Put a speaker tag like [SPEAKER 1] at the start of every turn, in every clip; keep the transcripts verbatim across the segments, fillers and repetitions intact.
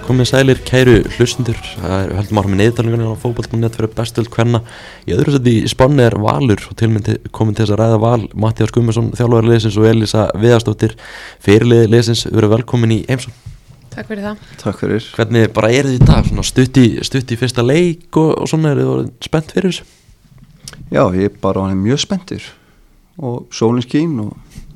[SPEAKER 1] komið sælir kæru hlustundur. Það er höldum áfram með niðurtalningunni á fótbolta punkt net fyrir bestöld kvenna. Í öðru sæti í Spánni er Valur og tilmynd komin til þess að ræða Val, Matthías Guðmundsson, þjálfari liðsins og Elísa Viðarsdóttir, fyrirliði liðsins. Verið velkomin í heimsókn.
[SPEAKER 2] Takk fyrir það.
[SPEAKER 3] Takk fyrir.
[SPEAKER 1] Hvernig bara er þið í dag? Svona stutt í, stutt í fyrsta leik og, og svona, er þið spennt fyrir þessu?
[SPEAKER 3] Já, ég er bara hann er mjög spenntur og sólin skín og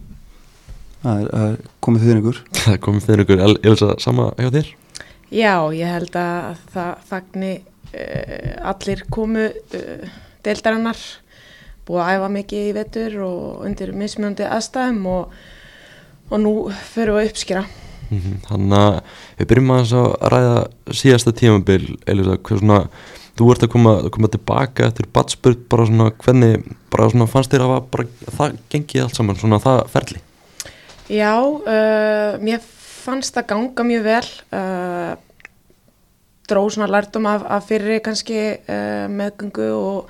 [SPEAKER 3] það er, það er komið fyrir ykkur.
[SPEAKER 1] Það er komið fyrir ykkur. Elísa, sama hjá þér?
[SPEAKER 2] Já, ég held að það fagni uh, allir komu uh, deildarinnar, búið að æfa mikið í vetur og undir mismunandi aðstæðum og, og nú förum við að uppskera.
[SPEAKER 1] Mm-hmm. Þannig að við byrjum aðeins að ræða síðasta tímabil, Elísa, hvað svona, þú ert að koma, að koma tilbaka eftir badspurt, bara svona, hvernig, bara svona fannst þér að bara, það gengið allt saman, svona það ferli?
[SPEAKER 2] Já, uh, mér fannst það ganga mjög vel, uh, dró svona lærdóm af, af fyrir kannski uh, meðgöngu og,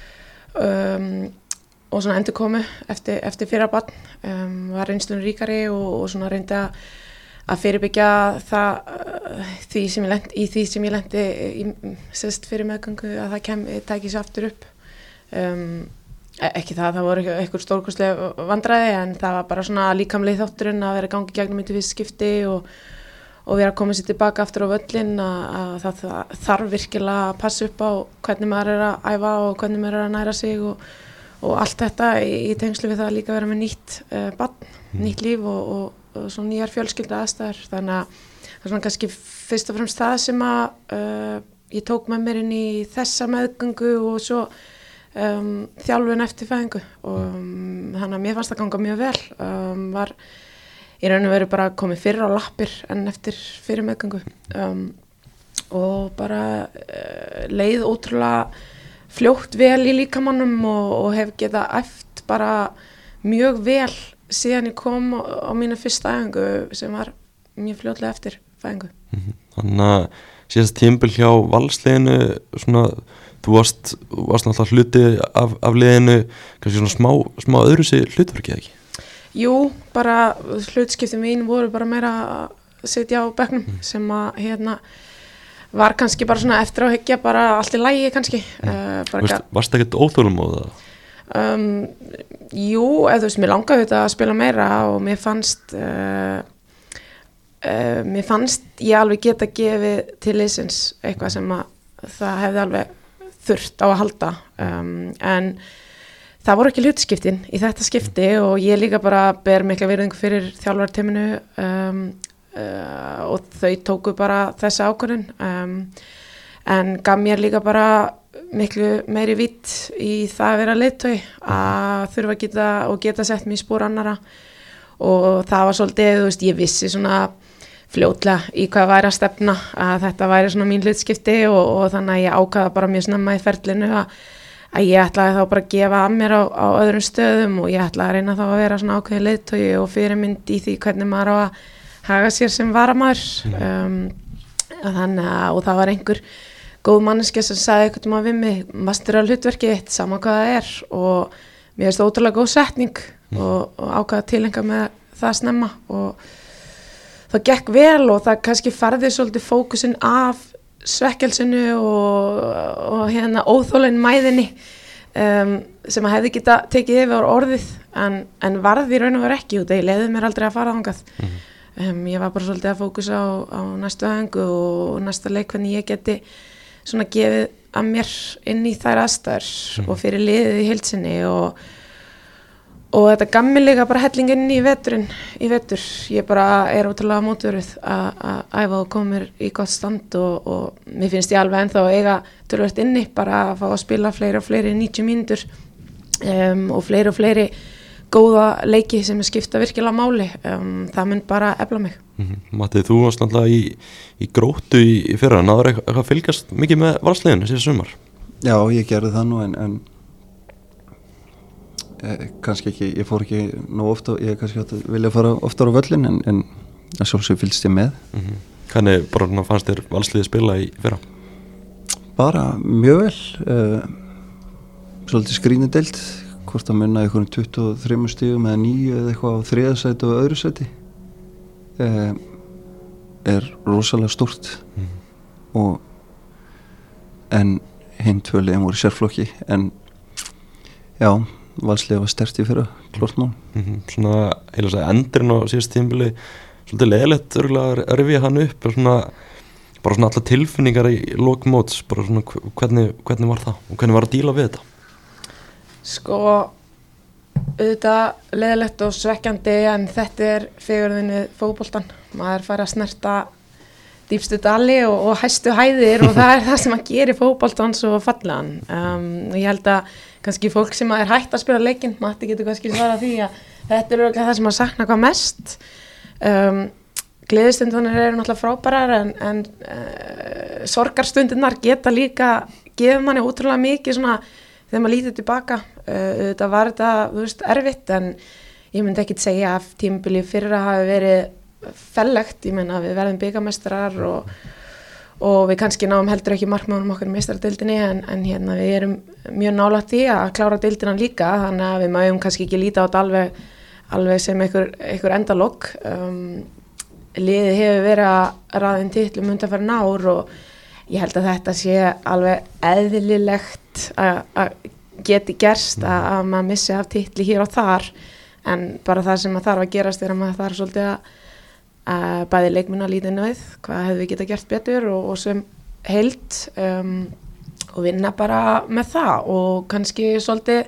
[SPEAKER 2] um, og svona endurkomu eftir, eftir fyrra barn, um, var reynslunum ríkari og, og svona reyndi að að fyrirbyggja það uh, því sem ég lendi, í því sem ég lendi í, sérst fyrir meðgöngu að það kem, tæki sér aftur upp. Um, ekki það, það voru eitthvað stórkostlega vandræði en það var bara svona líkamlega þátturinn að vera gangi gegnum í fyrst skipti og, og vera að koma sér tilbaka aftur á völlin að, að það, það þarf virkilega að passa upp á hvernig maður er að æfa og hvernig maður er að næra sig og, og allt þetta í, í tengslu við það að líka vera með nýtt uh, barn, mm. nýtt líf og, og og svona nýjar fjölskylda aðstæður, þannig að það er svona kannski fyrst og fremst það sem að uh, ég tók með mér inn í þessa meðgöngu og svo um, þjálfun eftir fæðingu og um, þannig að mér fannst það ganga mjög vel, um, var í raun og veru bara komið fyrr á lappir en eftir fyrir meðgöngu um, og bara uh, leið ótrúlega fljótt vel í líkamannum og, og hef getað æft bara mjög vel síðan ég kom á, á mínu fyrsta æfingu sem var mjög fljótlega eftir fæðingu.
[SPEAKER 1] Mm-hmm. Þannig að síðast tímabil hjá Valsliðinu, svona, þú varst, varst náttúrulega hluti af, af liðinu, kannski svona smá, smá öðru sig hlutverkið ekki?
[SPEAKER 2] Jú, bara hlutskipti mín voru bara meira að sitja á bekknum mm. sem að hérna var kannski bara svona eftir að hyggja bara allt í lagi kannski. Mm. Uh,
[SPEAKER 1] Vist, varst ekkert óþólumóð það?
[SPEAKER 2] Um, jú, eða þú veist, mér langaði þetta að spila meira og mér fannst uh, uh, mér fannst ég alveg geta gefið til liðsins eitthvað sem að það hefði alveg þurft á að halda um, en það voru ekki hlutskiptin í þetta skipti og ég líka bara ber mikla virðingu fyrir þjálfarteyminu um, uh, og þau tóku bara þessa ákvörðun um, en gaf mér líka bara miklu meiri vitt í það að vera leiðtogi að þurfa að geta og geta sett mig í spór annara og það var svolítið, þú veist, ég vissi svona fljótlega í hvað væri að stefna að þetta væri svona mín hlutskipti og, og þannig að ég ákvaða bara mjög snemma í ferlinu að, að ég ætlaði þá bara að gefa að mér á, á öðrum stöðum og ég ætlaði að reyna þá að vera svona ákveðin leiðtogi og fyrirmynd í því hvernig maður á að haga sér sem varamaður um, þannig að, og það var einhver góð manneskja sem sagði eitthvað um að við mig master á hlutverkið þitt, sama hvað það er og mér finnst það ótrúlega góð setning mm. og, og ákvaða tilenga með það snemma og það gekk vel og það kannski farði svolítið fókusinn af svekkelsinu og, og hérna óþólin mæðinni um, sem að hefði geta tekið yfir orðið en, en varði í raun og veru ekki og það leiði mér aldrei að fara þangað mm. um, ég var bara svolítið að fókusa á, á næstu æfingu og næsta leik hvernig ég geti svona gefið að mér inn í þær aðstæður mm. og fyrir liðið í heild sinni og, og þetta gaf mér líka bara helling inn í veturinn, í vetur. Ég bara er ótrúlega mótverið að æfa og koma mér í gott stand og, og mér finnst ég alveg ennþá að eiga tölvöld inni bara að fá að spila fleiri og fleiri níutíu mínútur um, og fleiri og fleiri góða leiki sem er skipta virkilega máli. Um, það mun bara efla mig.
[SPEAKER 1] Mm-hmm. Matti, þú varst náttúrulega í, í Gróttu í, í fyrra, náður eitthvað að fylgjast mikið með Valsliðinu síðan sumar?
[SPEAKER 3] Já, ég gerði það nú en, en eh, kannski ekki, ég fór ekki nú ofta, ég kannski átti að vilja fara oftar á völlin en, en sjálfsög fylgst ég með.
[SPEAKER 1] Mm-hmm. Hvernig bara fannst þér Valsliðið spila í fyrra?
[SPEAKER 3] Bara mjög vel, uh, svolítið skrínudeild, hvort að munna einhverjum tuttugu og þremur stigum eða níu eða eitthvað á þriða sæti og öðru sæti. Uh, er rosalega stórt mm. og en hinn tvö liðin voru sérflokki en já, Valsliðið var sterkt í fyrra klart mál
[SPEAKER 1] mm-hmm. Svona, heila að segja, endurinn á síðast tímabili svolítið leiðilegt örgulega að rifja hann upp svona, bara svona alla tilfinningar í lokmóts, bara svona hvernig, hvernig var það og hvernig var að díla við þetta?
[SPEAKER 2] Sko auðvitað leiðilegt og svekkjandi en þetta er fegurðinni fótboltan, maður fær að snerta dýpstu dali og, og hæstu hæðir og það er það sem að gera fótboltan svo fallegan um, og ég held að kannski fólk sem er hætt að spila leikinn, Matti getur kannski svarað því að þetta er örugglega það sem að sakna hvað mest um, gleðistundunar eru náttúrulega frábærar en, en uh, sorgarstundunar geta líka gefur manni ótrúlega mikið svona þegar maður lítið tilbaka uh, þetta var þetta, þú veist, erfitt en ég myndi ekkit segja að tímabilið fyrra hafi verið fellegt, ég meina við verðum bikarmeistarar og, og við kannski náum heldur ekki markmiðunum okkar í meistaradeildinni en, en hérna við erum mjög nálægt því að klára deildina líka þannig að við mögum kannski ekki líta á þetta alveg, alveg sem einhver, einhver endalok um, liðið hefur verið að raða inn titlum undanfarin ár og ég held að þetta sé alveg eðlilegt að geti gerst að, að maður missi af titli hér og þar en bara það sem að þarf að gerast er að maður þarf svolítið að Uh, bæði leikmenn að líta inn á við hvað hefðu við geta gert betur og, og sem heild um, og vinna bara með það og kannski svolítið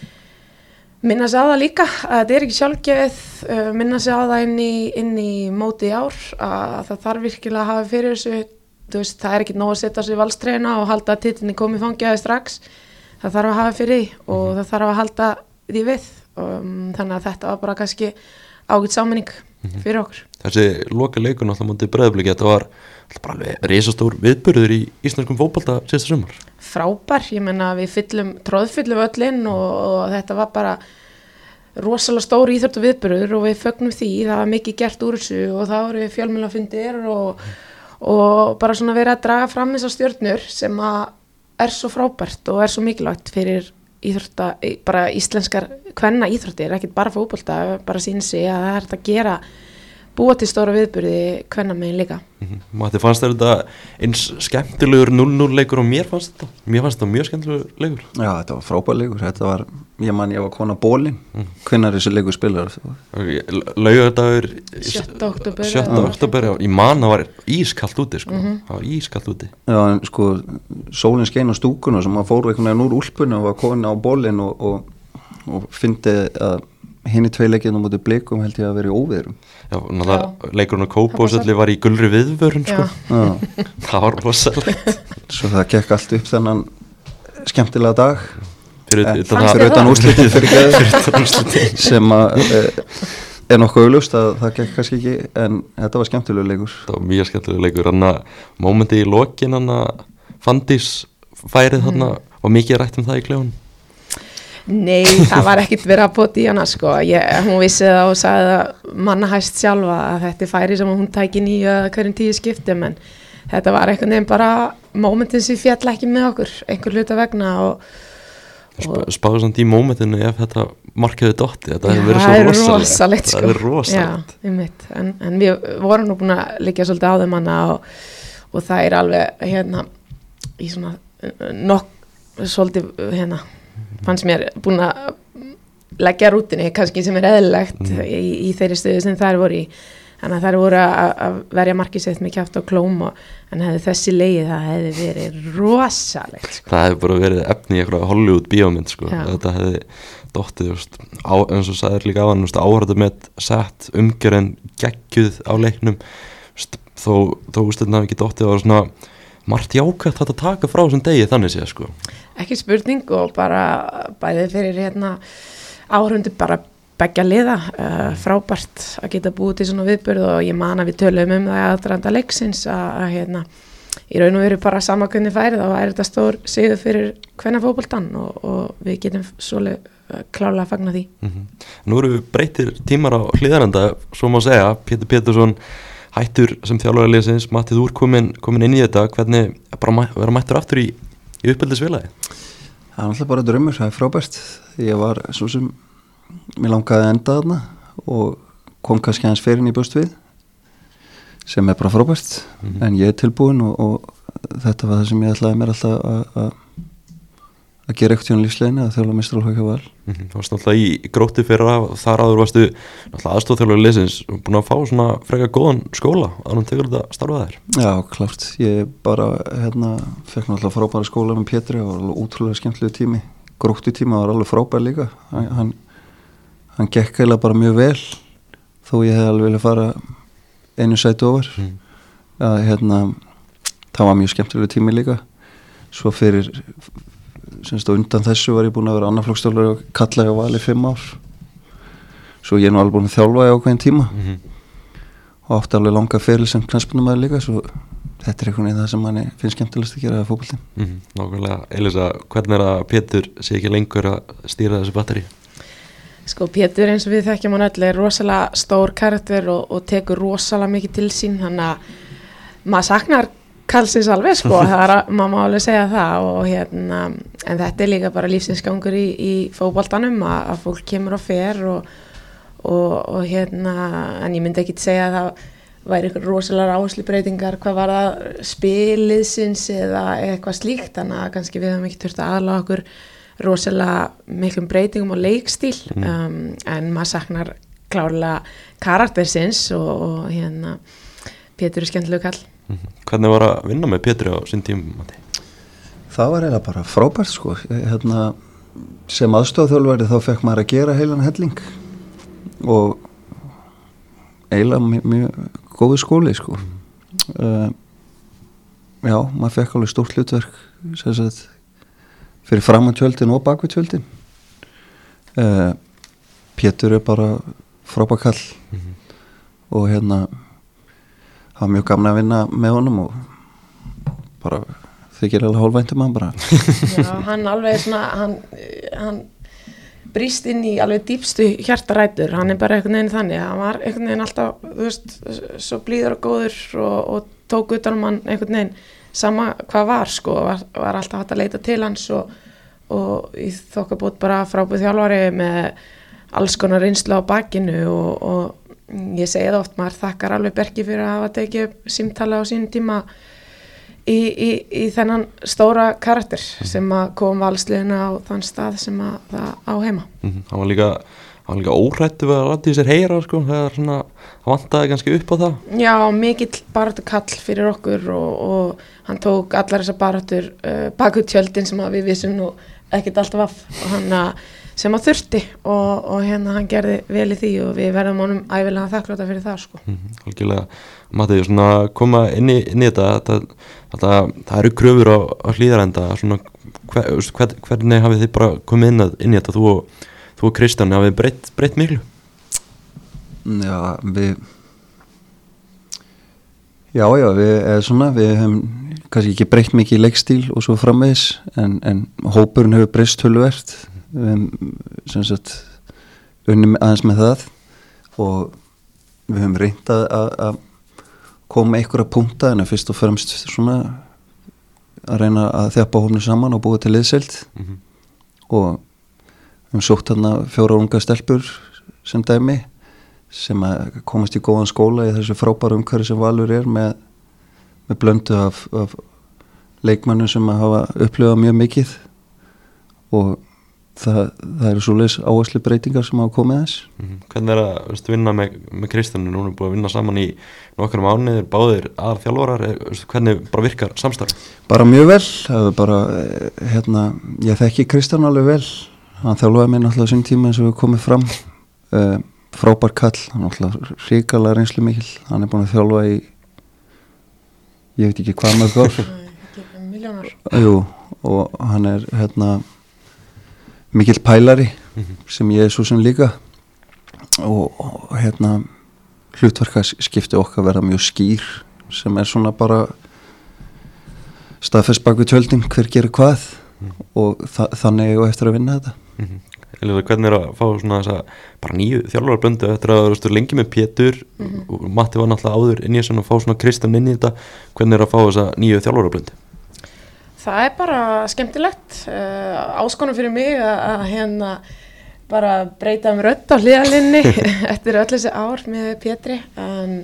[SPEAKER 2] minna sig á það líka að þetta er ekki sjálfgefið uh, minna sig á það inn í, inn í móti í ár að það þarf virkilega að hafa fyrir þessu þú veist, það er ekki nóg að setja sig í valstreina og halda að titlinni komi fangjaði strax það þarf að hafa fyrir því og mm-hmm. það þarf að halda því við um, þannig að þetta var bara kannski ágætt sammenning mm-hmm. fyrir okkur.
[SPEAKER 1] Þessi loka leikur náttúrulega mútið Breiðabliki, þetta var bara alveg risastór viðburður í íslenskum fótbolta síðasta sumar.
[SPEAKER 2] Frábær, ég menna við fyllum, tróðfyllum öllin og, og þetta var bara rosalega stór íþrótt og viðburður og við fögnum því, það var mikið gert úr þessu og það voru fjölmiðlafundir og, og bara svona verið að draga fram þessar stjörnur sem að er svo frábært og er svo mikilvægt fyrir íþrótta, bara íslenskar kvenna íþróttir, ekkert bara fótbolta, bara sín sig að það er þetta að gera búa til stóra viðburði kvenna megin líka.
[SPEAKER 1] Mm-hmm. Matti, fannst þetta eins skemmtilegur núll núll leikur og mér fannst þetta? Mér fannst þetta mjög skemmtilegur leikur. Já,
[SPEAKER 3] þetta var frábær leikur, þetta var, ég man ég var kona bólin, mm. hvenær þessi leikur spilar.
[SPEAKER 1] Laugardagur
[SPEAKER 2] sjötta október.
[SPEAKER 1] sjötta október, ég man það var ískallt úti, sko, mm-hmm. það var ískallt úti.
[SPEAKER 3] Já, en sko, sólin skein á stúkuna sem maður fór einhvern veginn úr úlpunni og var kona á bólin og, og, og fyndi að hinni tvei leikinn á móti Blikum held ég að vera í óveðrum.
[SPEAKER 1] Já, náttúrulega leikurinn á Kópavogsvelli var í gulri viðvörun, sko. Það var rosalegt.
[SPEAKER 3] Svo það gekk allt upp þennan skemmtilega dag.
[SPEAKER 1] Fyrir
[SPEAKER 3] eh, fyrir utan úrslitið fyrir geður sem að eh, er nokkuð augljóst að það gekk kannski ekki en þetta var skemmtilegur leikur.
[SPEAKER 1] Það var mjög skemmtilegur leikur. Þannig að mómenti í lokin, þannig að Fandís færið þarna mm. og mikið rætt um það í klefunum.
[SPEAKER 2] Nei, það var ekkert verið að pota í hana sko, ég, hún vissi það og sagði það manna hæst sjálfa að þetta er færi sem hún tæki nýju að hverjum tíu skiptum en þetta var einhvern veginn bara mómentin sem fjall ekki með okkur, einhver hluta vegna og, og
[SPEAKER 1] spáðu samt í mómentinu ef þetta markaði dotti, þetta hefur verið svo rosalegt, rosalegt sko. Það hefur verið rosalegt.
[SPEAKER 2] Já, ég veit, en, en við vorum nú búin að liggja svolítið á þeim hana og, og það er alveg hérna í svona nokk svolítið hérna fannst mér búin að leggja rútinni kannski sem er eðlilegt mm. í, í þeirri stöðu sem þær voru í þannig að þær voru að, að verja markið sitt með kjátt og klóm og, en hefði þessi leið það hefði verið rosalegt sko.
[SPEAKER 1] Það hefði bara verið efni í eitthvað Hollywood bíómynd sko. Þetta hefði dottið just, á, eins og sagðir líka á hann áhrættu með sett umgjörn geggjuð á leiknum just, þó, þó úrslitin hafi ekki dottið og svona margt jákvæmt þetta taka frá þessum degi þannig séð sko.
[SPEAKER 2] Ekki spurning og bara bæðið fyrir hérna áhörundu bara beggja liða uh, frábært að geta búið til svona viðburð og ég man að við töluðum um það aðdraganda leiksins að, að hérna í raun og veru bara sama hvernig færið þá er þetta stór sigur fyrir kvennafótboltann og, og við getum svolítið uh, klárlega að fagna því.
[SPEAKER 1] Mm-hmm. Nú eru breytir tímar á Hlíðarenda, svo má segja, Pétur Pétursson hættur sem þjálfari liðsins, Matti þú er komin, komin inn í þetta, hvernig bara mæ, vera mættur aftur í, í uppeldisfélagi?
[SPEAKER 3] Það er alltaf bara draumur, það er frábært. Ég var svo sem, mér langaði að enda þarna og kom kannski aðeins fyrir í bjóst við. sem er bara frábært mm-hmm. en ég er tilbúin og, og þetta var það sem ég ætlaði mér alltaf að að gera ekkert hjá lífsleginni að þjálfa meistaraflokk hjá Val.
[SPEAKER 1] Mm-hmm. Þú varst náttúrulega í, í Gróttu fyrra, þar áður varstu náttúrulega aðstofþjálfari liðsins og búin að fá svona frekar góðan skóla að hann tekur þetta starfað þér.
[SPEAKER 3] Já, klárt. Ég bara hérna fekk náttúrulega frábæra skóla með Pétri og alveg útrúlega skemmtilegu tími. Gróttu tíma var alveg frábær líka. Hann, hann, hann gekk eiginlega bara mjög vel þó ég hef alveg viljað fara einu sæti ofar. Mm. Að, hérna, það var mjög skemmtilegu tími líka. Svo fyrir semst og undan þessu var ég búin að vera annarflokksþjálfari og kalla ég á Val í fimm ár svo ég er nú alveg búin að þjálfa í ákveðin tíma mm-hmm. og átti alveg langa feril sem knattspyrnumaður líka svo þetta er einhvern veginn það sem manni finnst skemmtilegast að gera að fótbolti.
[SPEAKER 1] Mm-hmm. Nákvæmlega, Elísa, hvernig er að Pétur sé ekki lengur að stýra þessu batteri?
[SPEAKER 2] Sko Pétur eins og við þekkjum hann öll er rosalega stór karakter og, og tekur rosalega mikið til sín þannig að maður saknar kallsins alveg sko, það er að, maður má alveg segja það og hérna, en þetta er líka bara lífsinsgangur í, í fótboltanum að, að fólk kemur og fer og, og, og hérna, en ég myndi ekki segja að það væri eitthvað rosalega áherslubreytingar hvað var það spiliðsins eða eitthvað slíkt, þannig að kannski við höfum ekki þurft að aðlaga okkur rosalega miklum breytingum og leikstíl, mm. um, en maður saknar klárlega karaktersins og, og hérna, Pétur er skemmtilegu kall.
[SPEAKER 1] Mm-hmm. Hvernig var að vinna með Pétri á sín tíma, Matti?
[SPEAKER 3] Það var eiginlega bara frábært sko. Hérna, sem aðstofþjálfari þá fekk maður að gera heilan helling og eiginlega mjög, mjög góðu skóli sko. Mm. Uh, já, maður fekk alveg stórt hlutverk sem sagt fyrir framan tjöldin og bak við tjöldin. Uh, Pétur er bara frábær kall mm-hmm. og hérna það var mjög gaman að vinna með honum og bara þykir alveg hálfvæntum hann bara.
[SPEAKER 2] Já, hann alveg svona, hann, hann brýst inn í alveg dýpstu hjartarætur, hann er bara einhvern veginn þannig, hann var einhvern veginn alltaf, þú veist, svo blíður og góður og, og tók utan um hann einhvern veginn, sama hvað var sko, var, var alltaf hægt að leita til hans og, og í þokkabót bara frábæð þjálfari með alls konar reynslu á bakinu og, og ég segi það oft, maður þakkar alveg Berki fyrir að hafa tekið símtala á sínum tíma í, í, í þennan stóra karakter sem að kom valsliðina á þann stað sem að það á heima.
[SPEAKER 1] Mm-hmm. Hann var líka, hann var líka óhrættu við að láta í sér heyra sko, þegar svona, hann vantaði kannski upp á það.
[SPEAKER 2] Já, mikill baráttu kall fyrir okkur og, og hann tók allar þessar baráttur uh, bak út tjöldin sem að við vissum nú ekkert alltaf af og hann að sem að þurfti og, og hérna hann gerði vel í því og við verðum honum ævilega þakkláta fyrir það sko.
[SPEAKER 1] Mm, algjörlega, Matti, svona koma inn í, inn í þetta, þetta, þetta, það eru kröfur á, á Hlíðarenda, svona hver, hver, hvernig hafið þið bara komið inn, að, inn í þetta, þú og, þú og Kristján, hafið breytt, breytt miklu?
[SPEAKER 3] Já, við, já, já, við erum svona, við hefum kannski ekki breytt mikið í leikstíl og svo framvegis, en, en hópurinn hefur breyst töluvert. Við hefum sem sagt unnum aðeins með það og við höfum reynt að, að koma einhverja punkta en að fyrst og fremst svona að reyna að þjappa hófnu saman og búa til liðseild mm-hmm. og við höfum sótt þarna fjóra unga stelpur sem dæmi sem að komast í góðan skóla í þessu frábæru umhverfi sem Valur er með, með blöndu af, af leikmannum sem að hafa upplifað mjög mikið og Það, það eru svoleiðis áherslu breytingar sem hafa komið þess.
[SPEAKER 1] Mm-hmm. Hvernig er að veistu, vinna með, með Kristjánu? Nú erum við búin að vinna saman í nokkrum mánuðir, báðir aðal þjálfarar, hvernig bara virkar samstarf?
[SPEAKER 3] Bara mjög vel, það er bara, hérna, ég þekki Kristján alveg vel, hann þjálfaði mig náttúrulega sín tíma eins og við komið fram, uh, frábær kall, hann náttúrulega hrikalega reynslu mikil, hann er búin að þjálfa í, ég veit ekki hvað mörg ár.
[SPEAKER 2] Ekki miljónar.
[SPEAKER 3] Jú, og hann er, hérna, mikill pælari mm-hmm. sem ég er svo sem líka og, og hérna hlutverkaskipti okkar verða mjög skýr sem er svona bara staðfest bak við tjöldin hver gerir hvað mm-hmm. og þa- þannig ég á eftir að vinna þetta
[SPEAKER 1] mm-hmm. Elísa, hvernig er að fá svona þessa bara nýju þjálfararblöndu eftir að þú stu lengi með Pétur mm-hmm. og Matti var náttúrulega áður inn í þessu og fá svona Kristján inn í þetta, hvernig er að fá þessa nýju þjálfararblöndu?
[SPEAKER 2] Það er bara skemmtilegt, uh, áskonum fyrir mig að, að hérna bara breyta um rödd á hliðalinni eftir öll þessi ár með Pétri, en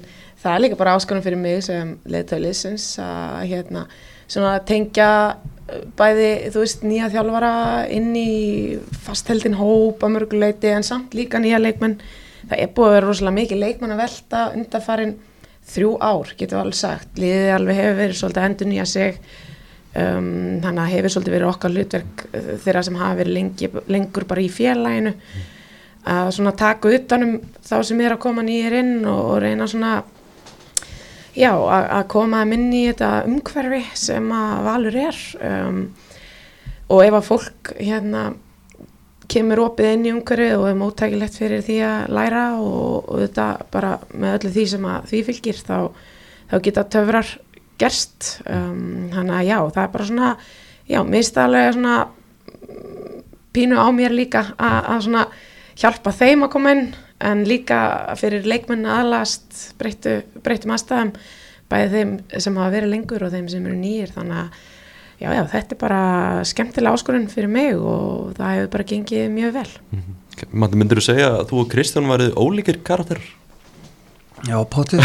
[SPEAKER 2] það er líka bara áskonum fyrir mig sem leiðtogi liðsins að hérna, svona tengja bæði, þú veist, nýja þjálfara inn í fastheldin hóp að mörguleiti en samt líka nýja leikmenn. Það er búið að vera rosalega mikið leikmenn að velta undanfarin þrjú ár, getum við alveg sagt. Liðið alveg hefur verið svolítið að endurnýja sig, um, þannig að hefur svolítið verið okkar hlutverk þeirra sem hafa verið lengi, lengur bara í félaginu að svona taka utanum þá sem er að koma nýjir inn og, og reyna svona já, að, að koma inn í þetta umhverfi sem að Valur er um, og ef að fólk hérna kemur opið inn í umhverfið og er móttækilegt fyrir því að læra og, og þetta bara með öllu því sem að því fylgir þá, þá geta töfrar gerst um, þannig að já, það er bara svona já, mistalega svona pínu á mér líka að, að svona hjálpa þeim að koma inn en líka fyrir leikmenn aðlast breyttu, breyttum aðstæðum bæði þeim sem hafa verið lengur og þeim sem eru nýjir þannig að já, já, þetta er bara skemmtilega áskorun fyrir mig og það hefur bara gengið mjög vel.
[SPEAKER 1] Mm-hmm. Matti, myndir þú segja að þú og Kristján værið ólíkir karakterar?
[SPEAKER 3] Já, potið.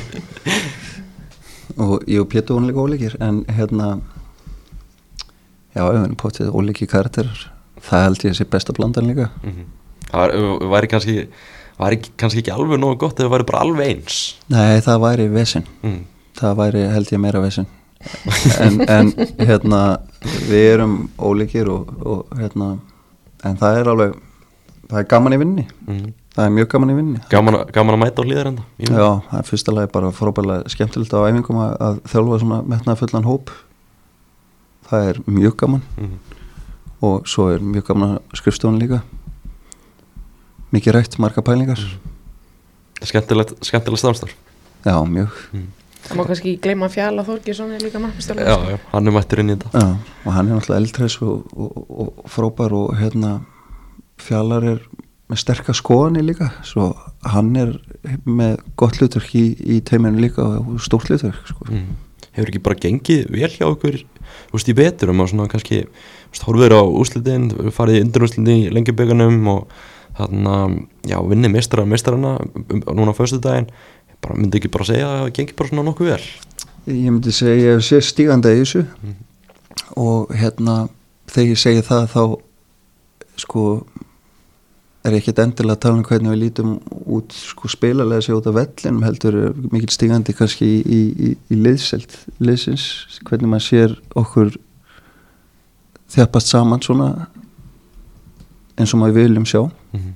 [SPEAKER 3] og ég og Pétur vorum líka ólíkir en hérna já, potið ólíkir karakterar. Það held ég að sé besta blandan líka.
[SPEAKER 1] Mm-hmm. Það væri kannski, væri kannski ekki alveg nógu gott ef það væri bara alveg eins.
[SPEAKER 3] Nei, það væri vesinn. Mm. Það væri held ég meira vesinn. en, en hérna við erum ólíkir og, og hérna en það er alveg það er gaman í vinni. Mm. Það er mjög gaman í vinni. Gaman,
[SPEAKER 1] gaman að mæta á Hlíðarenda?
[SPEAKER 3] Já, það er fyrsta lagi bara frábærlega skemmtilegt á æfingum að, að þjálfa svona metnaðarfullan hóp. Það er mjög gaman. Mm. Og svo er mjög gaman að skrifstofan líka. Mikið rætt, marga pælingar.
[SPEAKER 1] Skemmtilegt, skemmtilegt samstarf.
[SPEAKER 3] Já, mjög. Mm.
[SPEAKER 2] Það má kannski gleyma Fjalla Þorgeirsson er líka markastjálfari.
[SPEAKER 1] Já, já, hann er mættur inn í þetta.
[SPEAKER 3] Já, og hann er náttúrulega eldreis og, og, og frábær og hérna Fjallar er með sterka skoðanir líka, svo hann er með gott hlutverk í, í teiminu líka og stórt hlutverk, sko.
[SPEAKER 1] Mm. Hefur ekki bara gengið vel hjá ykkur, þú veist, í betur um að svona kannski, þú veist, horfður á úrslitin, farið í undanúrslitin í Lengjubikarnum og þannig að, já, vinni meistara meistarana núna á föstudaginn, bara myndi ekki bara segja að það gengi bara svona nokkuð vel?
[SPEAKER 3] Ég myndi segja, ég sé stígandi í þessu mm. og hérna, þegar ég segi það þá, sko, er ég ekkert endilega að tala um hvernig við lítum út, sko, spilalega sig út af vellinum, heldur mikil stígandi kannski í, í, í, í liðselt, liðsins, hvernig maður sér okkur þjappast saman svona eins og maður viljum sjá mm-hmm.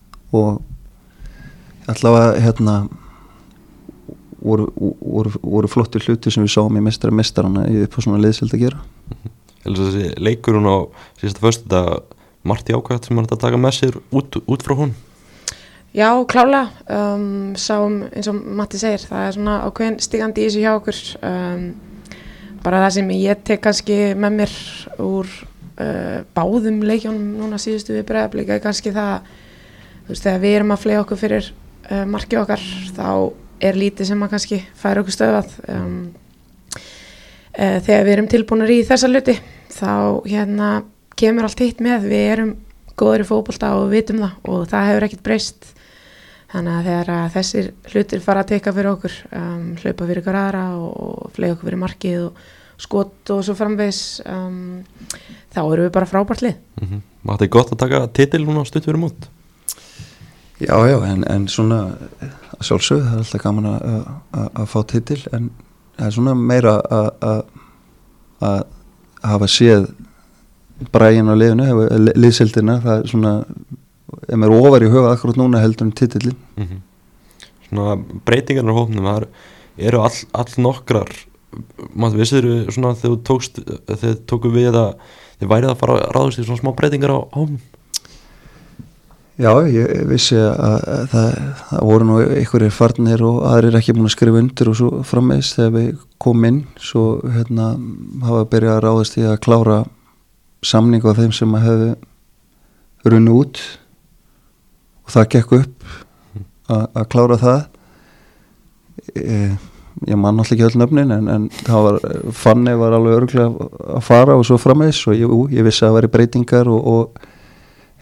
[SPEAKER 3] og allavega hérna voru, voru, voru flotti hluti sem við sáum í mestara mestarana í upp á svona liðselt að gera
[SPEAKER 1] mm-hmm. Elsa, þessi leikur hún á síðasta föstudag margt jákvæmt sem hann að taka með sér út, út frá hún?
[SPEAKER 2] Já, klálega um, sáum eins og Matti segir það er svona ákveðin stígandi í þessu hjá okkur um, bara það sem ég tek kannski með mér úr uh, báðum leikjónum núna síðustu við Breiðablik er kannski það þú veist þegar við erum að fleia okkur fyrir uh, markið okkar þá er lítið sem að kannski færa okkur stöðvað um, uh, þegar við erum tilbúinir í þessa hluti þá hérna kemur allt hitt með, við erum góður í fótbolta og við vitum það og það hefur ekkert breyst þannig að þegar að þessir hlutir fara að teka fyrir okkur um, hlaupa fyrir ykkur aðra og fleia okkur fyrir markið og skot og svo framvegis um, þá erum við bara frábært lið
[SPEAKER 1] mm-hmm. Það er gott að taka titil núna stutt fyrir mót
[SPEAKER 3] Já, já, en, en svona að sjálfsögðu, það er alltaf gaman að, að, að fá titil en það er svona meira að, að, að hafa séð bræðin á liðinu, liðsildina það er svona, ef maður ofar í höfa akkurat núna heldur um titillin
[SPEAKER 1] mm-hmm. Svona breytingarnar á hópnum það eru all, all nokkrar maður vissir svona þegar þú tókst þegar tóku við að þið værið að fara að ráðast í svona smá breytingar á hópnum
[SPEAKER 3] Já, ég vissi að, að það, það voru nú einhverjir farnir og aðrir ekki búin að skrifa undir og svo frammeðis þegar við komum inn svo hérna hafa byrjað að ráðast í að klára samning á þeim sem að hefðu runni út og það gekk upp að klára það e, ég man alltaf ekki öll nöfnin en, en það var, Fanny var alveg örugglega að fara og svo frammeðis og ég, ú, ég vissi að það væri breytingar og, og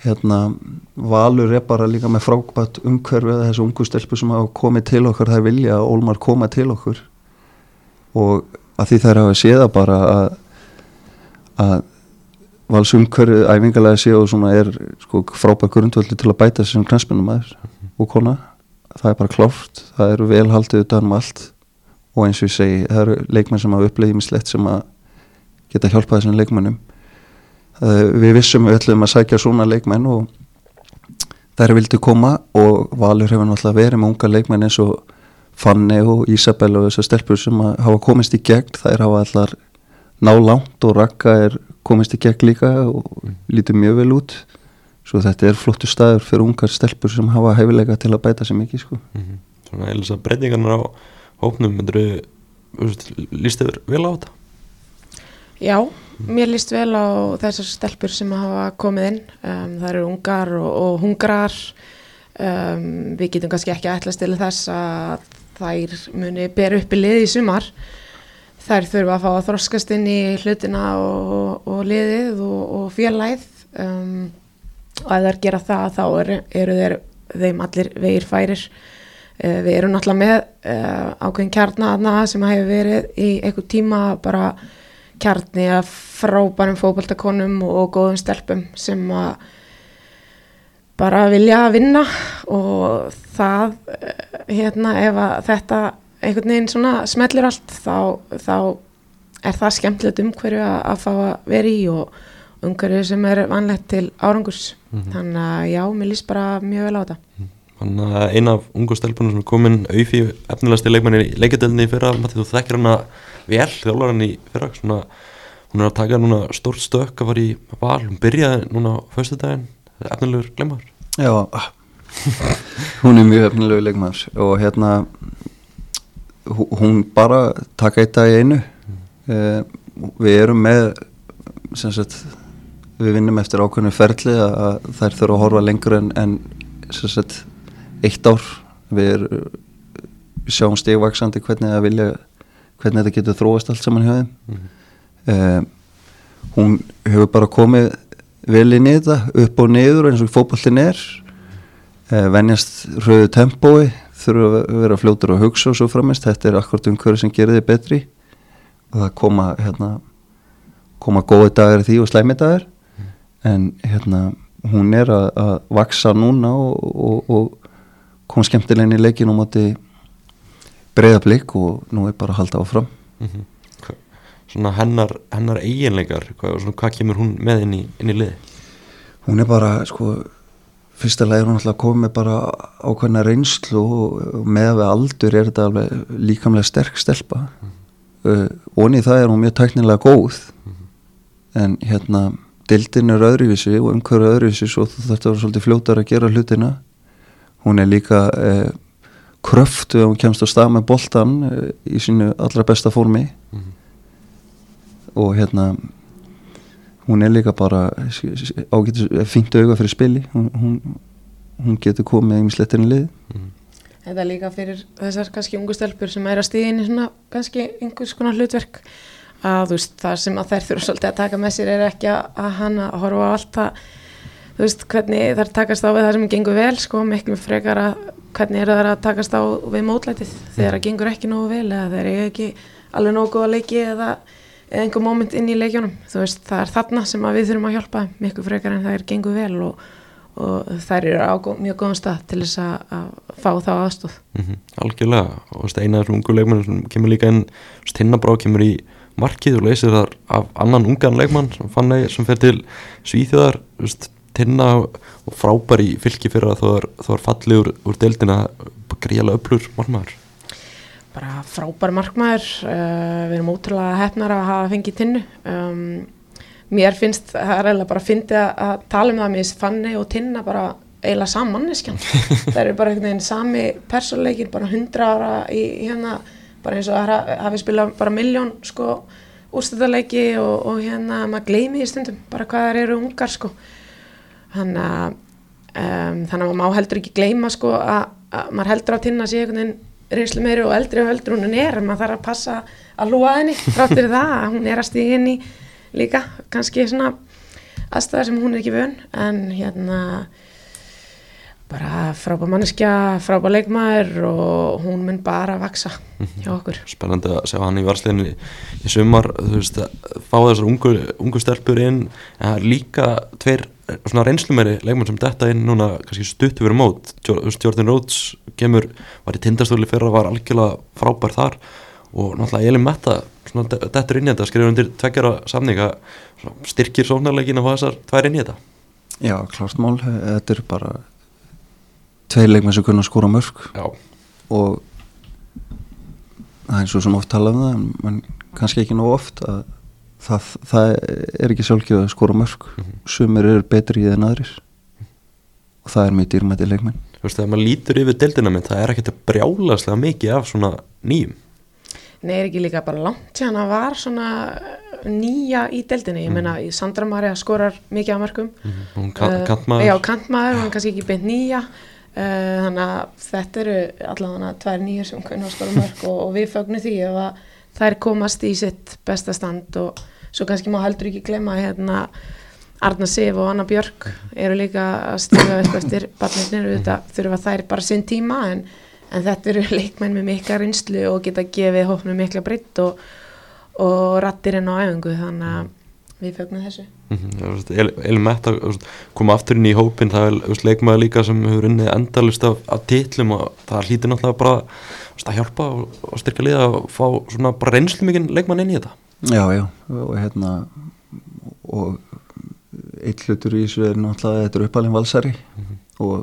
[SPEAKER 3] hérna Valur er bara líka með frábært umhverfi þessu ungu stelpur sem hafa komið til okkar, þær vilja að Ólmar koma til okkur og að því þær hafa séða bara að að Vals umhverfi æfingalega sé og svona er sko frábært grundvöldur til að bæta þessum knattspyrnumaður og kona, það er bara klárt, það eru vel haldið utan um allt og eins og ég segi, það eru leikmenn sem hafa upplegið ýmislegt sem að geta hjálpað þessum leikmennum. Við vissum við ætlum að sækja svona leikmenn og þær vildu koma og Valur hefur náttúrulega verið með unga leikmenn eins og Fanny og Ísabel og þessar stelpur sem hafa komist í gegn, þær hafa allar ná langt og Ragga er komist í gegn líka og lítur mjög vel út, svo þetta er flottur staður fyrir ungar stelpur sem hafa hæfileika til að bæta sig mikið sko.
[SPEAKER 1] Mm-hmm. Svona eða þess að breytingarnar á hópnum, líst þér vel á þetta?
[SPEAKER 2] Já, mér líst vel á þessar stelpur sem hafa komið inn, um, það eru ungar og, og hungrar, um, við getum kannski ekki ætlast til þess að þær muni bera upp í liði í sumar, þær þurfa að fá að þroskast inn í hlutina og, og liðið og, og félagið um, og ef þær gera það þá eru, eru þeir, þeim allir vegir færir. Uh, við erum náttúrulega með uh, ákveðin kjarna sem hefur verið í einhver tíma bara kjarni af frábærum fótboltakonum og góðum stelpum sem að bara vilja vinna og það hérna ef að þetta einhvern veginn svona smellir allt þá, þá er það skemmtilegt umhverju að, að fá að vera í og umhverju sem er vanlegt til árangurs. Mm-hmm. Þannig að já, mér líst bara mjög vel á þetta.
[SPEAKER 1] Þannig að eina af ungu stelpunum sem er komin Aufi, efnilegasti leikmann í leikjadeildinni í fyrra, Matti, þú þekkir hana vel, þjálfar hann í fyrra, svona, hún er að taka núna stórt stök að fara í Val, hún byrjaði núna á föstudaginn, efnilegur leikmaður.
[SPEAKER 3] Já, hún er mjög efnilegur leikmaður og hérna hún bara taka eitt dag í einu. Mm. Uh, við erum með sem sagt, við vinnum eftir ákveðnu ferli að, að þær þurfa að horfa lengur en, en sem sagt eitt ár. Við, er, við sjáum stigvaxandi hvernig það vilja, hvernig þetta getur þróast allt saman hjá þeim. Mm. Uh, hún hefur bara komið vel inn í þetta, upp og niður eins og fótboltinn er, uh, venjast hröðu tempói, þurfa að vera fljótur að hugsa og svo framist. Þetta er akkurat umhverju sem gerir þið betri og það koma hérna, koma góði dagar í því og slæmi dagar. Mm. En hérna hún er að, að vaksa núna og, og, og kom skemmtilegni í leikinu á móti Breiðablik og nú er bara að halda áfram.
[SPEAKER 1] Mm-hmm. Svona hennar, hennar eiginleikar, hvað, svona, hvað kemur hún með inn í, inn í liði?
[SPEAKER 3] Hún er bara, sko, fyrsta lagi er hún alltaf komið bara ákveðna reynslu og með við aldur er þetta alveg líkamlega sterk stelpa. Mm. Uh, og í það er hún mjög tæknilega góð. Mm. En hérna, deildin er öðruvísi og umhverju öðruvísi svo þú þarft að vera svolítið fljótar að gera hlutina. Hún er líka uh, kröft og hún kemst á stað með boltan uh, í sínu allra besta formi. Mm. Og hérna hún er líka bara ágætis fínt auga fyrir spili, hún, hún, hún getur komið ýmislegt inn í lið.
[SPEAKER 2] Mm. Þetta er líka fyrir þessar kannski ungu stelpur sem er að stíða inn í svona kannski einhvers konar hlutverk að þú veist það sem að þær þurfa svolítið að taka með sér er ekki að, að hana að horfa á allt það, þú veist hvernig þær takast á við það sem gengur vel sko, miklu frekar að hvernig er það að takast á við mótlætið þegar það gengur ekki nógu vel eða þeir eru ekki alveg nógu góð að leiki eða eða einhver moment inn í leikjónum, þú veist, það er þarna sem að við þurfum að hjálpa miklu frekar en það er gengur vel og, og þær eru á gó, mjög góðan stað til þess að, að fá þá aðstoð. Mm-hmm.
[SPEAKER 1] Algjörlega, og eina af þessum ungu leikmennum sem kemur líka inn, Tinnabrá kemur í markið og leysir þar af annan ungan leikmann sem fann eða sem fer til Svíþjóðar, Tinna og frábær í Fylki fyrir að það var fallið úr, úr deildina, gríðarlega öflur markmaður.
[SPEAKER 2] Bara frábær markmaður, uh, við erum ótrúlega heppnar að hafa fengið Tinnu. Um, mér finnst, það er eiginlega bara að fyndi að tala um það með Fanny og Tinna bara eiginlega saman manneskjan. Það eru bara einhvern veginn sami persónuleikir, bara hundra ára í hérna, bara eins og það hafi spilað bara milljón sko úrslitaleiki og, og hérna maður gleymi í stundum bara hvað þær eru ungar sko. Þannig að um, þannig að maður má heldur ekki gleyma sko að, að maður heldur á Tinna sé einhvern veginn reynslu meiri og eldri og heldur hún er en maður þarf að passa að lúa henni fráttir það að hún er að stíga inn í líka kannski svona aðstæðar sem hún er ekki vön, en hérna bara frábær manneskja, frábær leikmaður og hún mun bara vaksa hjá okkur.
[SPEAKER 1] Spennandi að sjá hann í varsliðinni í, í sumar, þú veist, fá þessar ungu, ungu stelpur inn, en það er líka tveir svona reynslumeri leikmenn sem detta inn núna kannski stuttu fyrir mót. Jordan Rhodes kemur, var í Tindastóli fyrra, var algjörlega frábær þar og náttúrulega Elín Metta svona dettur inn í þetta, skrifur undir tveggjara samninga, styrkir sóknarleikin að fá þessar tvær inn í þetta.
[SPEAKER 3] Já, klart mál, þetta er bara tveir leikmenn sem kunna skora mörk. Já. Og það er svo sem oft talað um það, en man, kannski ekki nóg oft að það, það er ekki sjálfgefið að skora mörk. Mm-hmm. Sumir eru betri í en aðrir og það er mjög dýrmættir leikmenn.
[SPEAKER 1] Þú veist, þegar maður lítur yfir deildina mynd, það er ekkert að brjálaslega mikið af svona nýjum.
[SPEAKER 2] Nei, er ekki líka bara langt síðan að var svona nýja í deildinni. Ég meina, mm. Sandra María skorar mikið af mörkum.
[SPEAKER 1] Mm. Hún kan, uh, kantmaður.
[SPEAKER 2] Já, kantmaður, hún kannski ekki beint nýja. Uh, þannig að þetta eru allavega tvær nýjur sem kunna skora mörk og, og við fögnum því ef að þær komast í sitt besta stand og svo kannski má heldur ekki glemma hérna Arna Sif og Anna Björk eru líka að stíga upp eftir barnirnir, auðvitað þurfa þær bara sinn tíma en, en þetta eru leikmenn með mikla reynslu og geta gefið hópnum mikla breidd og, og rattir inn á æfingu, þannig að við fögnum þessu.
[SPEAKER 1] Mm-hmm. Elín Metta koma aftur inn í hópin, það er leikmaður líka sem hefur unnið endalist af, af titlum og það hlýtur náttúrulega bara að hjálpa og, og styrka liða að fá svona bara reynslu mikinn leikmann inn í þetta.
[SPEAKER 3] Já, já, og hérna og eitt hlutur í þessu er náttúrulega þetta er uppalinn Valsari mm-hmm.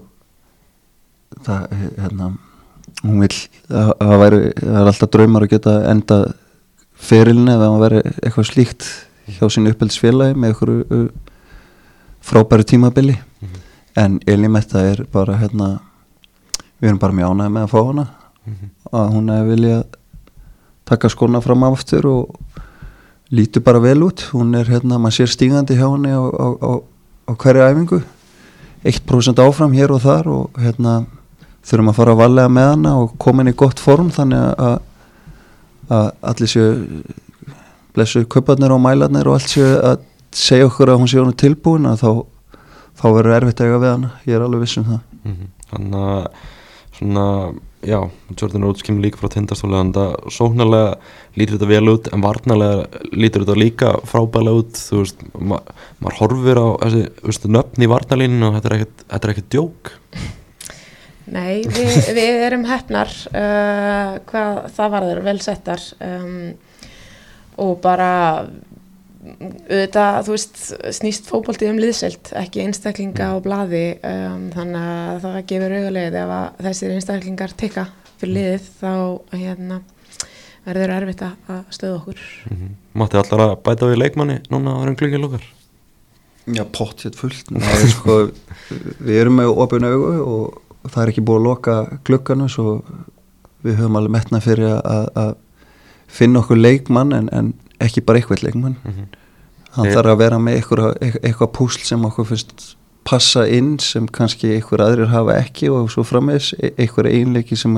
[SPEAKER 3] og það, hérna hún vil, það, það væri það er alltaf draumar að geta enda ferilinu ef það væri eitthvað slíkt hjá sínu uppeldisfélagi með einhverju uh, frábæru tímabili mm-hmm. en Elín Metta er bara hérna, við erum bara mjög ánægð með að fá hana mm-hmm. að hún er vilja taka skóna fram aftur og lítur bara vel út, hún er hérna, maður sér stígandi hjá henni á, á, á, á hverju æfingu, eitt prósent áfram hér og þar og hérna þurfum að fara að valega með hana og koma inn í gott form þannig að, að allir séu blessu kauparnir og mælarnir og allt séu að segja okkur að hún sé honum tilbúin að þá, þá verður erfitt að eiga við hana, ég er alveg viss um það.
[SPEAKER 1] Mm-hmm. Þannig að svona, já, Jordan Rhodes kemur líka frá Tindastóli, þannig að sóknarlega lítur þetta vel út en varnarlega lítur þetta líka frábælega út, þú veist, ma maður horfir á þessi, þú veist, nöfn í varnarlíninu og þetta er ekkert, þetta er ekkert djók.
[SPEAKER 2] Nei, við, við erum heppnar, uh, hvað það varður, vel settar, um, og bara auðvitað, þú veist, snýst fótbolti um liðselt, ekki einstaklinga á blaði, um, þannig að það gefur augalegið ef að þessir einstaklingar tikka fyrir liðið þá hérna, verður erfitt að stöða okkur.
[SPEAKER 1] Mm-hmm. Matti allar að bæta við leikmanni núna að vera um glöggin lókar?
[SPEAKER 3] Já, pottþétt fullt. Nei, sko, við erum með opin augu og það er ekki búið að loka glugganum svo við höfum alveg metna fyrir að, að finna okkur leikmann en, en ekki bara eitthvað leikmann mm-hmm. hann e þarf að vera með eitthvað, eitthvað púsl sem okkur fyrst passa inn sem kannski eitthvað aðrir hafa ekki og svo frammeðis eitthvað einleiki sem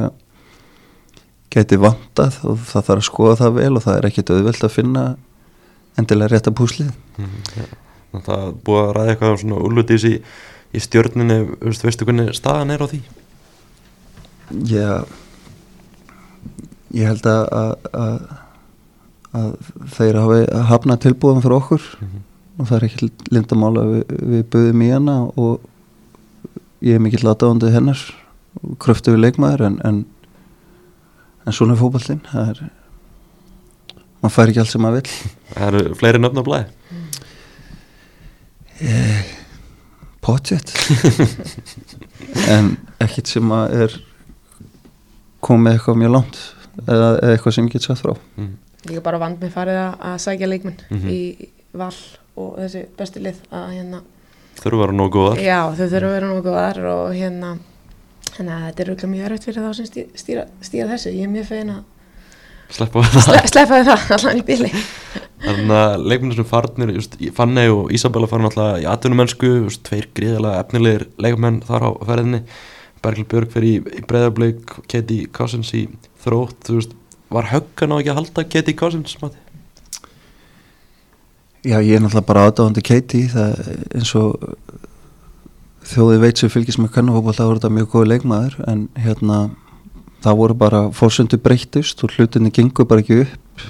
[SPEAKER 3] geti vantað og það þarf að skoða það vel og það er ekkert auðvelt að finna endilega rétta púslið
[SPEAKER 1] mm-hmm. ja. Það búið að ræða eitthvað svona úrlutís í, í stjörnunni, veistu hvernig staðan er á því?
[SPEAKER 3] Já Ég held að, að, að, að þeir hafi hafnað tilbúðum fyrir okkur mm-hmm. og það er ekki lindamála að við, við buðum í hana og ég er mikill aðdáðandi hennar og kröftu við leikmaður en, en, en svona er fótboltinn, það er, maður fær ekki allt sem maður vill.
[SPEAKER 1] Það eru fleiri nöfn á blæði?
[SPEAKER 3] Eh, Pottþétt, en ekkert sem að er komið eitthvað mjög langt. Eða, eða eitthvað sem ég get sagt frá
[SPEAKER 1] mm.
[SPEAKER 2] Líka bara vand með farið að, að sækja leikmenn
[SPEAKER 1] mm-hmm.
[SPEAKER 2] í val og þessi bestu lið að hérna
[SPEAKER 1] þurfa að vera nógu góðar
[SPEAKER 2] já þau þurfa að vera nógu góðar og hérna þannig að þetta er örugglega mjög erfitt fyrir þá sem stýra, stýra, stýra þessu, ég er mjög fegin að
[SPEAKER 1] sleppa það
[SPEAKER 2] Sle, sleppa það allan í bíli
[SPEAKER 1] þannig að leikmennir sem farnir just, Fanney og Ísabella farin alltaf í atvinnumennsku just, tveir gríðarlega efnilegir leikmenn þar á ferðinni Berglind Björk fyrir í, í Breiðablik Katie Cousins í Þrótt þú veist, var höggan á ekki að halda Katie Cousins, Matti?
[SPEAKER 3] Já, ég er náttúrulega bara aðdáðandi Katie, það eins og þjóði veit sem fylgist með kvennafótbolta, það voru þetta mjög góð leikmaður, en hérna það voru bara forsendur breyttust og hlutinni gengur bara ekki upp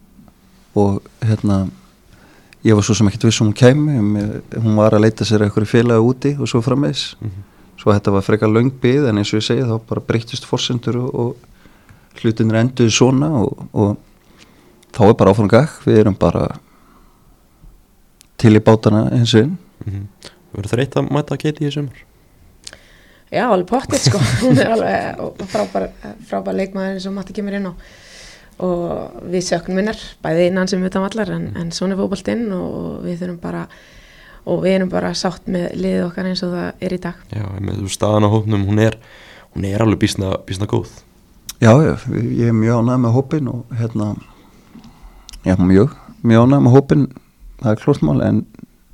[SPEAKER 3] og hérna ég var svo sem ekkert viss um hún kæmi, hún var að leita sér eitthvað félagi úti og svo framvegis, mm-hmm. svo þetta var frekar löng bið, en eins og ég segi þá bara breyttust forsendur og, og hlutinni enduði svona og, og þá er bara áfram gag, við erum bara til í bátana eins og inn.
[SPEAKER 1] Mm-hmm. Verður þreytt að mæta Katie í sumar?
[SPEAKER 2] Já, alveg pottið sko, hún er alveg frábær, frábær leikmaður eins og Matti kemur inn á og við söknum minnar, bæði innan sem utan allar en, en svona fótboltinn og við þurfum bara, og við erum bara sátt með liðið okkar eins og það er í dag.
[SPEAKER 1] Já, með staðan á hópnum, hún er, hún er alveg býsna, býsna góð.
[SPEAKER 3] Já, já, ég er mjög ánægð með hópinn og hérna, já, mjög, mjög ánægð með hópinn, það er klart mál, en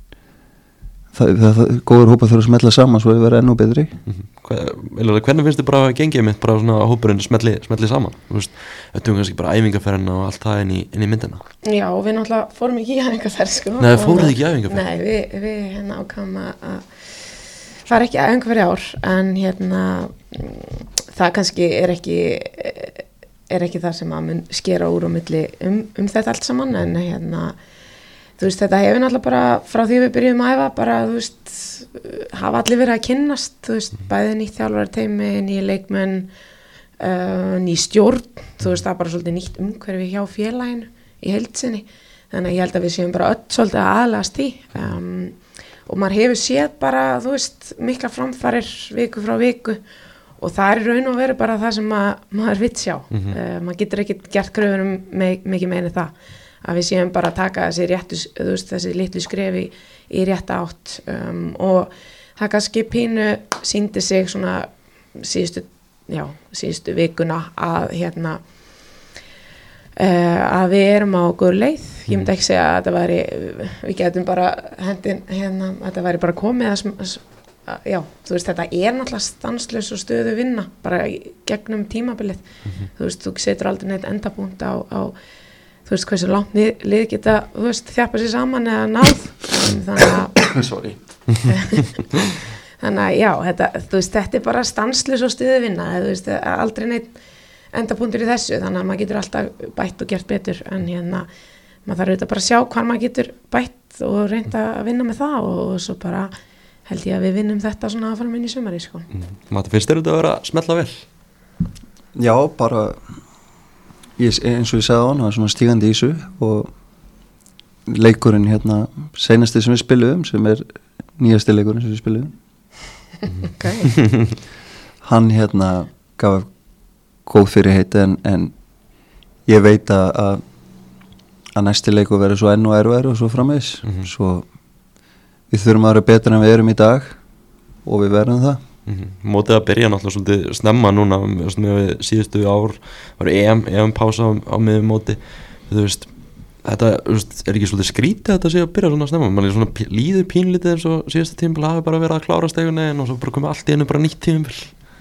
[SPEAKER 3] það, það, það góður hópa þurfa að smetla saman svo að vera ennú betri.
[SPEAKER 1] Mm-hmm. Hvað, hvernig finnst þið bara að gengið mitt bara svona hópurinn smetli, smetli saman? Þú veist, þetta er kannski bara æfingarferðina og allt það inn í, inn í myndina.
[SPEAKER 2] Já, við náttúrulega fórum ekki í æfingarferð sko.
[SPEAKER 1] Nei, fóruð ekki í æfingarferð?
[SPEAKER 2] Nei, við, við hérna ákvæmum að fara ekki í æfingarferð í ár, en hérna það kannski er ekki er ekki það sem að mun skera úr á milli um, um þetta allt saman, en hérna þú veist, þetta hefur náttúrulega bara frá því við byrjuðum að æfa, bara, þú veist, hafa allir verið að kynnast, þú veist, bæði nýtt þjálfararteymi, nýja leikmenn, uh, ný stjórn, þú veist, það er bara svolítið nýtt umhverfi hjá félaginu í heildsinni, þannig að ég held að við séum bara öll svolítið að aðlagast í, um, og maður hefur séð bara, þú veist, mikla framfarir viku frá viku, og það er í raun og veru bara það sem að, maður vill sjá, mm-hmm. uh, maður getur ekki gert kröfur um mikið meina það, að við séum bara að taka þessi réttu, þú veist, þessi litlu skrefi í, í rétta átt um, og það kannski pínu sýndi sig svona síðustu, já, síðustu vikuna að hérna uh, að við erum á góður leið, ég myndi ekki segja að þetta væri, við getum bara hendin, hérna, að þetta væri bara komið að, að, já, þú veist, þetta er náttúrulega stanslaus og stöðu vinna, bara gegnum tímabilið, mm-hmm. þú veist, þú setur aldrei neitt endapunkt á, á þú veist hversu langt lið geta, þú veist, þjappa sér saman eða náð, þannig að
[SPEAKER 1] sorry
[SPEAKER 2] þannig að já, þetta, þú veist, þetta er bara stanslaus og stuði vinna, þú veist, aldrei neitt endapunktur í þessu, þannig að maður getur alltaf bætt og gert betur, en hérna maður þarf auðvitað bara að sjá hvað maður getur bætt og reynda að vinna með það og, og svo bara held ég að við vinnum þetta svona áfram inn í sumari, sko.
[SPEAKER 1] Mm. Matti, finnst þér þetta að vera að smetla vel?
[SPEAKER 3] Já, bara Ég, eins og ég sagði á hann, það var svona stígandi í þessu og leikurinn hérna seinasti sem við spiluðum, sem er nýjasti leikurinn sem við spiluðum
[SPEAKER 2] okay.
[SPEAKER 3] hann hérna gaf góð fyrirheiti en, en ég veit að að, að næsti leikur verður svo enn og erfæri og svo framvegis mm-hmm. svo við þurfum að vera betur en við erum í dag og við verðum það.
[SPEAKER 1] Mm-hmm. Mótið að byrja náttúrulega svolítið snemma núna með síðustu ár var E M, E M pása á, á miðjum móti, þú veist þetta veist, er ekki svolítið skrítið að þetta sé að byrja svona snemma, mann er svona p- líður pínlítið eins og síðasta tímabil hafi bara verið að klára stegunni og svo bara komið allt í einu bara nýtt tímabil.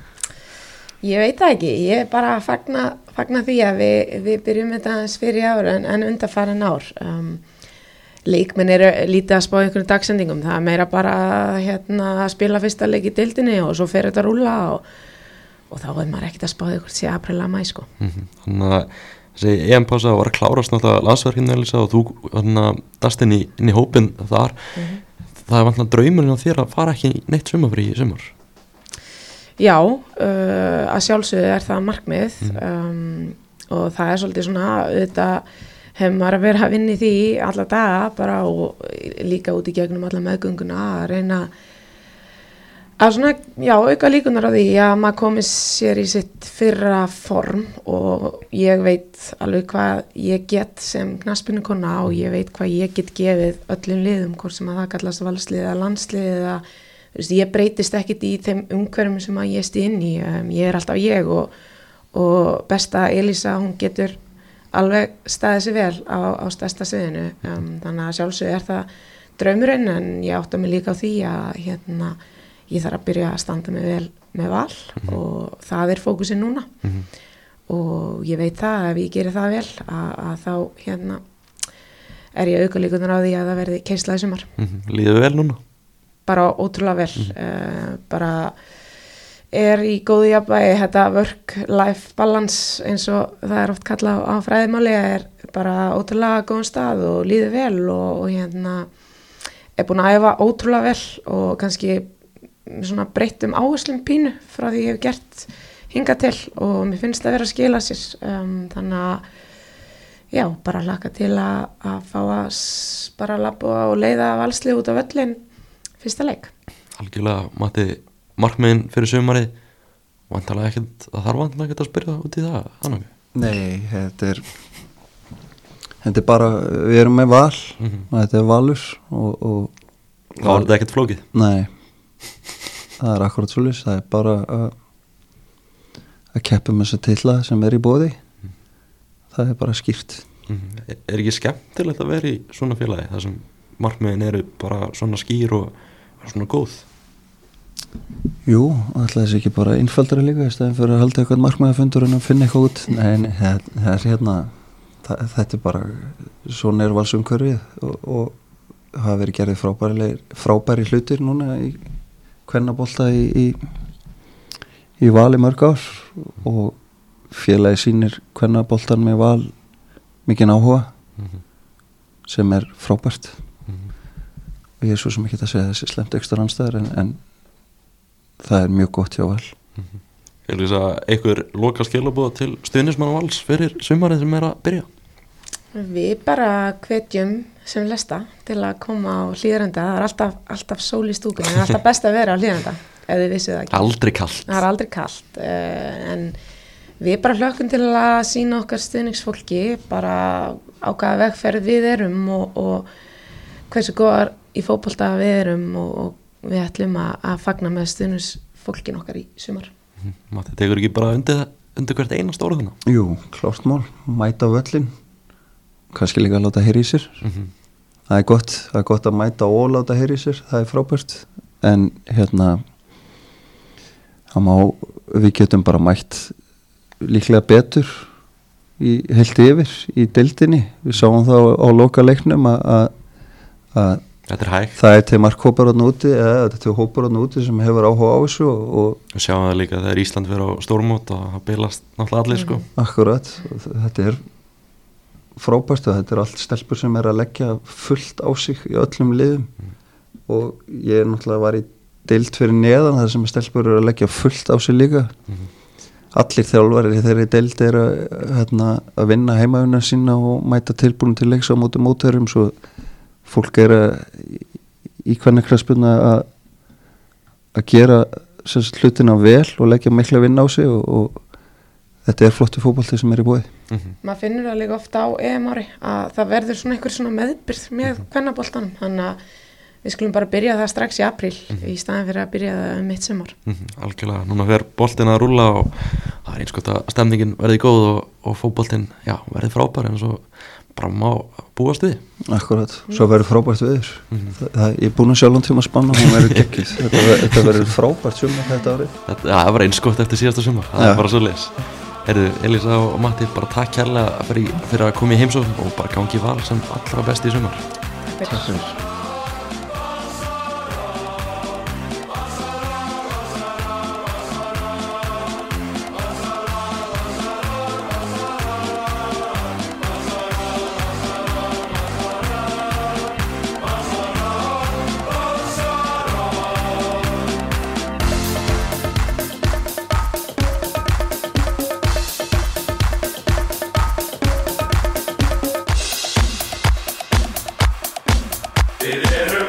[SPEAKER 2] Ég veit það ekki, ég bara fagna, fagna því að við, við byrjum þetta aðeins fyrir ár en, en undanfarin ár um, leikmenn eru lítið að spá einhvern dagsendingum, það er meira bara hérna, að spila fyrsta leik í deildinni og svo fer þetta að rúlla og, og þá er maður ekkert að spá einhvern sé april að mæ sko.
[SPEAKER 1] Mm-hmm. Þannig að þessi E M pása var að klárast náttúrulega landsverkinu Elisa og þú hérna dast inn í, inn í hópin þar, mm-hmm. það er vantilega draumurinn á þér að fara ekki neitt sumafrí í sumar.
[SPEAKER 2] Já, uh, að sjálfsögðu er það markmið mm. um, og það er svolítið svona auðvitað hefur maður að vera að vinna í því alla daga bara og líka út í gegnum alla meðgönguna að reyna að svona, já, auka líkunar á því að maður komi sér í sitt fyrra form og ég veit alveg hvað ég get sem knattspyrnukonna og ég veit hvað ég get gefið öllum liðum, hvort sem að það kallast valslið eða landslið eða þú veist, ég breytist ekkit í þeim umhverfum sem að ég stið inn í, um, ég er alltaf ég og, og besta Elisa, hún getur alveg staðið sér vel á, á stærsta sviðinu, um, þannig að sjálfsög er það draumurinn en ég átta mig líka á því að hérna, ég þarf að byrja að standa mig vel með val mm-hmm. og það er fókusinn núna mm-hmm. og ég veit það ef ég gerir það vel að, að þá hérna er ég auka líkunar á því að það verði keyrsla í sumar.
[SPEAKER 1] Mm-hmm. Líður vel núna?
[SPEAKER 2] Bara ótrúlega vel,
[SPEAKER 1] Mm-hmm.
[SPEAKER 2] uh, bara er í góðu jafnvægi, þetta work-life balance eins og það er oft kallað á fræðimáli, er bara ótrúlega góðum stað og líður vel og, og hérna er búin að æfa ótrúlega vel og kannski svona breyttum áherslum pínu frá því ég hef gert hingað til og mér finnst það vera að skila sér, um, þannig að já, bara hlakka til að, að fá að s- bara labba og leiða valslið út á völlin fyrsta leik.
[SPEAKER 1] Algjörlega, Matti, markmiðin fyrir sumarið, vantarlega ekkert, það þarf vantarlega ekkert að spyrja út í það, annað.
[SPEAKER 3] Nei, þetta er þetta er bara, við erum með val
[SPEAKER 1] Mm-hmm.
[SPEAKER 3] og þetta er valur og, og
[SPEAKER 1] Það var þetta ekkert flókið.
[SPEAKER 3] nei, það er akkurat svolítið, það er bara að að keppa með þessa titla sem er í boði, það er bara skýrt.
[SPEAKER 1] Mm-hmm. Er, er ekki skemmtilegt að vera í svona félagi, þar sem markmiðin eru bara svona skýr og svona góð?
[SPEAKER 3] Jú, alltaf þessi ekki bara einfaldari líka í stæðin fyrir að halda eitthvað markmiðafundur en að finna eitthvað út. Nei, nei, það, það er hérna það, þetta er bara, svona er valsumhverfið og, og hafa verið gerðið frábæri, frábæri hlutir núna í kvennabolta í, í í vali mörg ár og félagi sýnir kvennaboltan með val mikinn áhuga
[SPEAKER 1] Mm-hmm.
[SPEAKER 3] sem er frábært
[SPEAKER 1] Mm-hmm.
[SPEAKER 3] og ég er svo sem ekki að segja þessi slemt ekstra anstæður en, en það er mjög gott hjá val.
[SPEAKER 1] Er þess að einhver loka skilabóða til stuðnismann Vals fyrir sumarið sem er að byrja?
[SPEAKER 2] Við bara hvetjum sem lesta til að koma á Hlíðarenda, það er alltaf, alltaf sól í stúkunni, það er alltaf best að vera á Hlíðarenda ef þið vissu það ekki.
[SPEAKER 1] Aldrei kalt.
[SPEAKER 2] Það er aldrei kalt, uh, en við bara hlökkum til að sýna okkar stuðningsfólki bara á hvaða vegferð við erum og, og hversu góðar í fótbolta við erum og, og við ætlum að, að fagna með stuðningsfólkin okkar í sumar.
[SPEAKER 1] Mm-hmm. Matti, tekur ekki bara undir, undir hvert einast orðuna?
[SPEAKER 3] Jú, klárt mál, mæta á völlin, kannski líka að láta heyra í sér.
[SPEAKER 1] Mm-hmm.
[SPEAKER 3] Það er gott, það er gott að mæta og láta heyra í sér, það er frábært. En hérna, það má, við getum bara mætt líklega betur í heilt yfir í deildinni. Við sáum þá á loka leiknum að
[SPEAKER 1] Þetta er hægt.
[SPEAKER 3] það er til markhópar þarna úti, eða þetta er til hópar þarna úti sem hefur áhuga á þessu og, og
[SPEAKER 1] Við sjáum það líka þegar Ísland fyrir á stórmót og það bilast náttúrulega allir sko.
[SPEAKER 3] akkurat, og þetta er frábært og þetta er allt stelpur sem er að leggja fullt á sig í öllum liðum og ég náttúrulega var í deild fyrir neðan þar sem stelpur eru að leggja fullt á sig líka.
[SPEAKER 1] Mm-hmm.
[SPEAKER 3] Allir þjálfarir þegar í deild er að, hérna, að vinna heimavinna sína og mæta tilbúin til leiks á móti mótherjum, svo fólk er að í hvernig knattspyrnu að að gera sem sagt, hlutina vel og leggja mikla vinna á sig og, og þetta er flottu fótbolti sem er í boði.
[SPEAKER 1] Mm-hmm.
[SPEAKER 2] Maður finnur það líka ofta á E M ári að það verður svona einhver svona meðbyrð með kvennaboltanum, þannig að við skulum bara byrja það strax í apríl í staðin fyrir að byrja það um mitt sumar.
[SPEAKER 1] Mm-hmm. Algjörlega, núna fer boltinn að rúlla og það er eins gott að stemningin verði góð og, og fótboltinn, já, verði frábær en svo bara má búast við.
[SPEAKER 3] Akkurat, svo verður frábært viður.
[SPEAKER 1] Mm-hmm.
[SPEAKER 3] það, það, ég er búin að sjálf um tíma að spanna og hún verður geggjuð. þetta, ver- þetta verður frábært sumar þetta árið.
[SPEAKER 1] Þetta, ja, það var eins gott eftir síðasta sumar, það
[SPEAKER 3] Já.
[SPEAKER 1] er bara svo leis. Herðu, Elísa og Matti, bara takk kærlega fyrir, fyrir að koma í heimsókn og bara gangi Val sem allra besti í sumar.
[SPEAKER 2] Takk fyrir.
[SPEAKER 4] Við erum